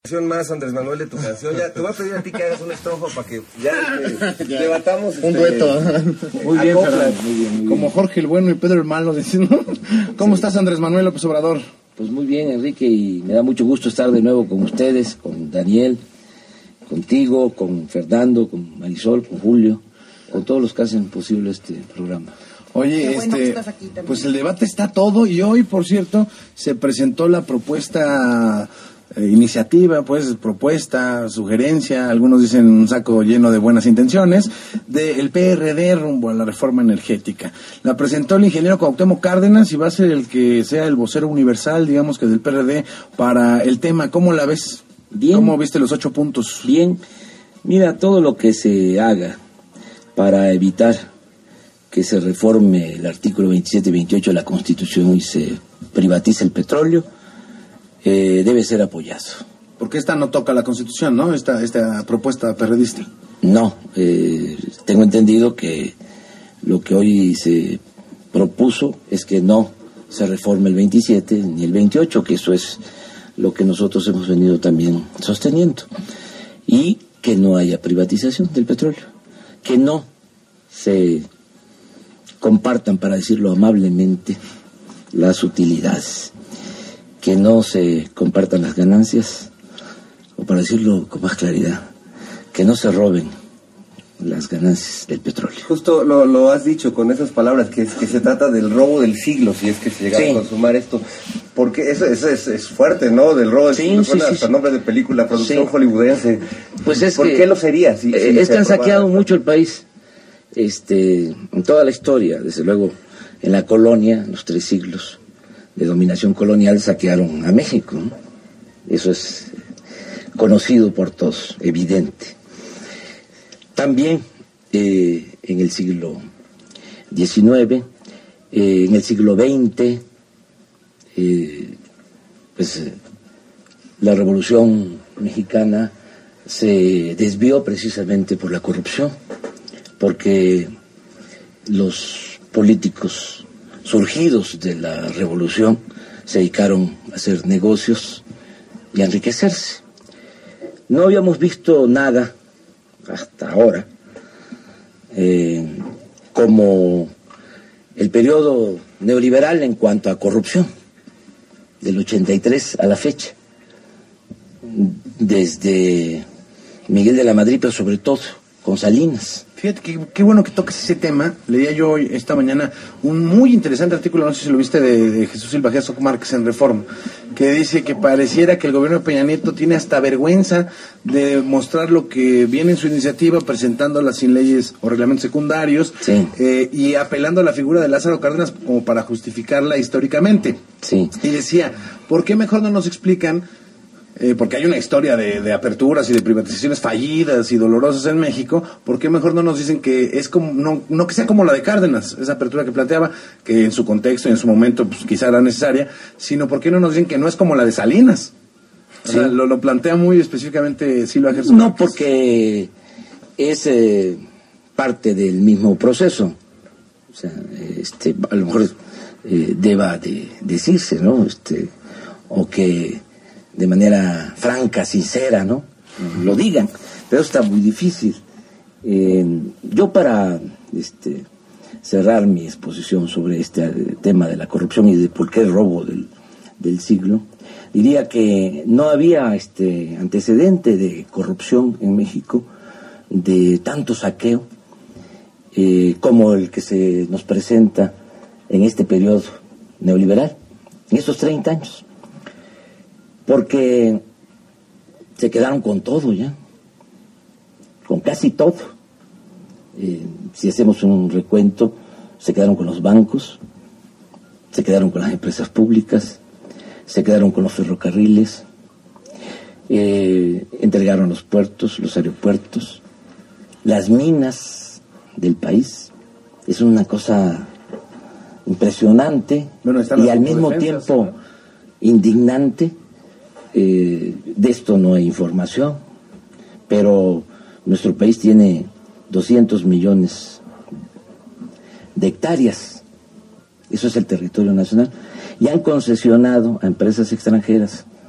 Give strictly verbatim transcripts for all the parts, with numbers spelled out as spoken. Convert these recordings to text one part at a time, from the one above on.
Más, Andrés Manuel, de tu canción. Ya te voy a pedir a ti que hagas una estrofa para que ya este, ya. debatamos. Un dueto. Este, muy, bien, acopla. muy bien, muy bien. Como Jorge el bueno y Pedro el malo. ¿Cómo sí. estás, Andrés Manuel López Obrador? Pues muy bien, Enrique, y me da mucho gusto estar de nuevo con ustedes, con Daniel, contigo, con Fernando, con Marisol, con Julio, con todos los que hacen posible este programa. Oye, bueno este, pues el debate está todo, y hoy, por cierto, se presentó la propuesta... Eh, iniciativa, pues, propuesta, sugerencia, algunos dicen un saco lleno de buenas intenciones, del P R D rumbo a la reforma energética. La presentó el ingeniero Cuauhtémoc Cárdenas y va a ser el que sea el vocero universal, digamos que del P R D, para el tema. ¿Cómo la ves? Bien. ¿Cómo viste los ocho puntos? Bien. Mira, todo lo que se haga para evitar que se reforme el artículo veintisiete y veintiocho de la Constitución y se privatice el petróleo, Eh, debe ser apoyado. Porque esta no toca la Constitución, ¿no? Esta, esta propuesta perredista. No, eh, tengo entendido que lo que hoy se propuso es que no se reforme el veintisiete ni el veintiocho, que eso es lo que nosotros hemos venido también sosteniendo. Y que no haya privatización del petróleo, que no se compartan, para decirlo amablemente, las utilidades, que no se compartan las ganancias, o para decirlo con más claridad, que no se roben las ganancias del petróleo. Justo lo, lo has dicho con esas palabras, que, es, que se trata del robo del siglo, si es que se llega sí. a consumar esto, porque eso, eso es, es fuerte, ¿no? Del robo del sí, siglo, sí, suena sí, hasta sí. nombre de película, producción sí. hollywoodense. Pues es ¿Por que, qué lo sería? Si, eh, si es que han saqueado aprobara. mucho el país, este, en toda la historia, desde luego, en la colonia, en los tres siglos de dominación colonial, saquearon a México, ¿no? Eso es conocido por todos, evidente. También eh, en el siglo diecinueve, eh, en el siglo veinte, eh, pues eh, la Revolución Mexicana se desvió precisamente por la corrupción, porque los políticos surgidos de la revolución se dedicaron a hacer negocios y a enriquecerse. No habíamos visto nada hasta ahora eh, como el periodo neoliberal en cuanto a corrupción, del ochenta y tres a la fecha, desde Miguel de la Madrid, pero sobre todo con Salinas. Fíjate, qué, qué bueno que toques ese tema. Leía yo hoy, esta mañana, un muy interesante artículo, no sé si lo viste, de, de Jesús Silva Gessoc Márquez en Reforma, que dice que pareciera que el gobierno de Peña Nieto tiene hasta vergüenza de mostrar lo que viene en su iniciativa, presentándola sin leyes o reglamentos secundarios, sí. eh, y apelando a la figura de Lázaro Cárdenas como para justificarla históricamente. Sí. Y decía, ¿por qué mejor no nos explican? Eh, porque hay una historia de, de aperturas y de privatizaciones fallidas y dolorosas en México. ¿Por qué mejor no nos dicen que es como, no, no que sea como la de Cárdenas, esa apertura que planteaba, que en su contexto y en su momento pues quizá era necesaria, sino por qué no nos dicen que no es como la de Salinas? O sí. sea, lo, lo plantea muy específicamente Silva Gessoc. No, porque es eh, parte del mismo proceso. O sea, este, a lo mejor eh, deba de decirse, ¿no? Este, o que de manera franca, sincera, ¿no? Lo digan, pero está muy difícil. Eh, yo para este, cerrar mi exposición sobre este tema de la corrupción y de por qué el robo del, del siglo, diría que no había este antecedente de corrupción en México, de tanto saqueo, eh, como el que se nos presenta en este periodo neoliberal, en estos treinta años. Porque se quedaron con todo ya, con casi todo. Eh, si hacemos un recuento, se quedaron con los bancos, se quedaron con las empresas públicas, se quedaron con los ferrocarriles, eh, entregaron los puertos, los aeropuertos, las minas del país. Es una cosa impresionante, bueno, y al mismo tiempo, ¿no?, indignante. Eh, de esto no hay información, pero nuestro país tiene doscientos millones de hectáreas, eso es el territorio nacional, y han concesionado a empresas extranjeras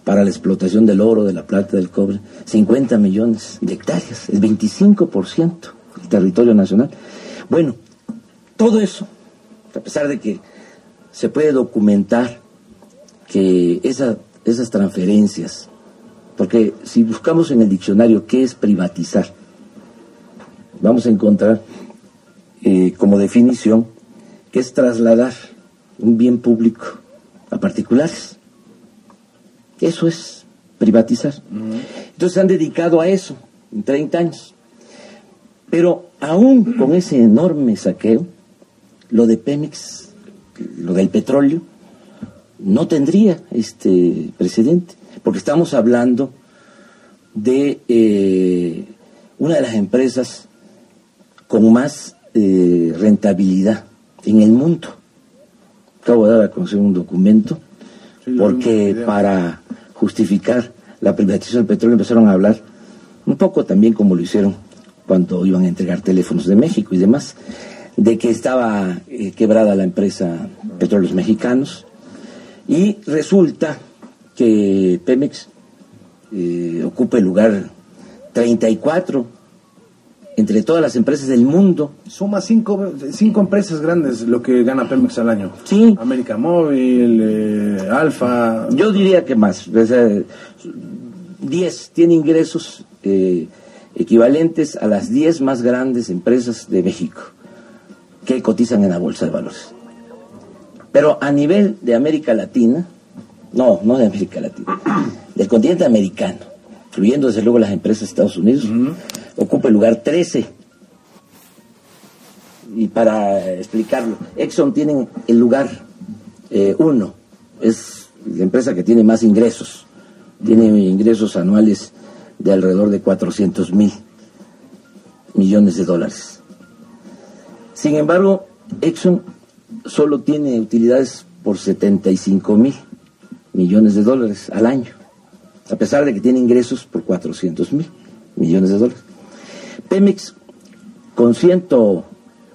para la explotación del oro, de la plata, del cobre, cincuenta millones de hectáreas, el veinticinco por ciento del territorio nacional. Bueno, todo eso, a pesar de que se puede documentar que esa, esas transferencias, porque si buscamos en el diccionario qué es privatizar, vamos a encontrar eh, como definición que es trasladar un bien público a particulares. Eso es privatizar. Uh-huh. Entonces se han dedicado a eso en treinta años. Pero aún con ese enorme saqueo, lo de Pemex, lo del petróleo, no tendría este precedente, porque estamos hablando de eh, una de las empresas con más eh, rentabilidad en el mundo. Acabo de dar a conocer un documento, sí, porque para justificar la privatización del petróleo empezaron a hablar un poco también como lo hicieron cuando iban a entregar teléfonos de México y demás, de que estaba eh, quebrada la empresa Petróleos Mexicanos, y resulta que Pemex eh, ocupa el lugar treinta y cuatro entre todas las empresas del mundo. Suma cinco, cinco empresas grandes lo que gana Pemex al año. Sí. América Móvil, eh, Alfa. Yo diría que más. O sea, diez tiene ingresos eh, equivalentes a las diez más grandes empresas de México que cotizan en la Bolsa de Valores. Pero a nivel de América Latina, no, no de América Latina, del continente americano, incluyendo desde luego las empresas de Estados Unidos, uh-huh. ocupa el lugar trece. Y para explicarlo, Exxon tiene el lugar eh, uno, es la empresa que tiene más ingresos, tiene ingresos anuales de alrededor de cuatrocientos mil millones de dólares. Sin embargo, Exxon solo tiene utilidades por setenta y cinco mil millones de dólares al año, a pesar de que tiene ingresos por cuatrocientos mil millones de dólares. Pemex, con ciento,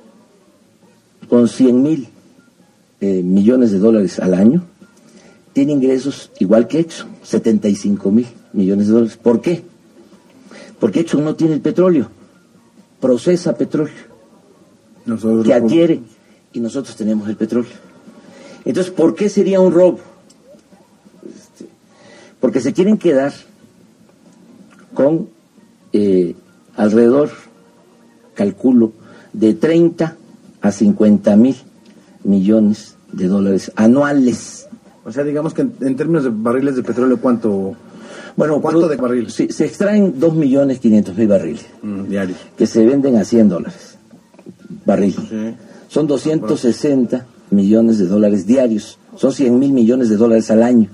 con cien mil eh, millones de dólares al año, tiene ingresos igual que Exxon, setenta y cinco mil millones de dólares. ¿Por qué? Porque Exxon no tiene el petróleo, procesa petróleo, nosotros que adquiere, y nosotros tenemos el petróleo. Entonces, ¿por qué sería un robo? Este, porque se quieren quedar con eh, alrededor, calculo, de treinta a cincuenta mil millones de dólares anuales. O sea, digamos que en, en términos de barriles de petróleo, ¿cuánto? Bueno, ¿cuánto pero, de barriles? Sí, se extraen dos millones quinientos mil barriles mm, diarios, que se venden a cien dólares barril. Sí. Son doscientos sesenta millones de dólares diarios, son cien mil millones de dólares al año.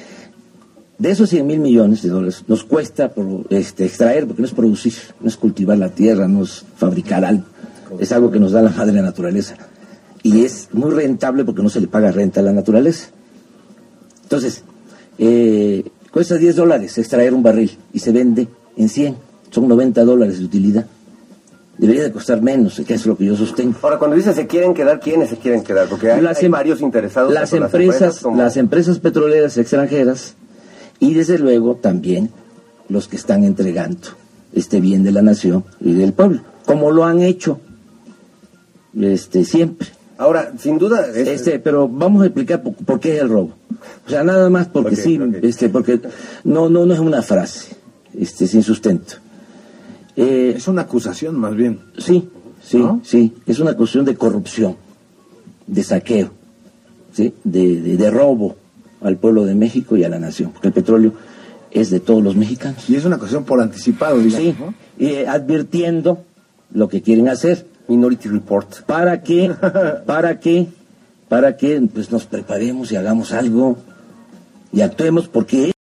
De esos cien mil millones de dólares nos cuesta por, este, extraer, porque no es producir, no es cultivar la tierra, no es fabricar algo, es algo que nos da la madre naturaleza, y es muy rentable porque no se le paga renta a la naturaleza. Entonces, eh, cuesta diez dólares extraer un barril y se vende en cien, son noventa dólares de utilidad. Debería de costar menos, que es lo que yo sostengo. Ahora, cuando dice se quieren quedar, ¿quiénes se quieren quedar? Porque hay, las, hay varios interesados. Las empresas, las empresas, como... las empresas petroleras extranjeras, y desde luego también los que están entregando este bien de la nación y del pueblo, como lo han hecho este siempre. Ahora, sin duda... Es... Este, pero vamos a explicar por, por qué es el robo. O sea, nada más porque okay, sí, okay. este, porque no, no, no es una frase, este, sin sustento. Eh, es una acusación más bien. Sí, sí, ¿no? Sí, es una acusación de corrupción, de saqueo, ¿sí? de, de, de robo al pueblo de México y a la nación, porque el petróleo es de todos los mexicanos. Y es una acusación por anticipado, digamos. Sí, ¿no? Y eh, advirtiendo lo que quieren hacer. Minority Report. Para que, para que, para que pues nos preparemos y hagamos algo y actuemos, porque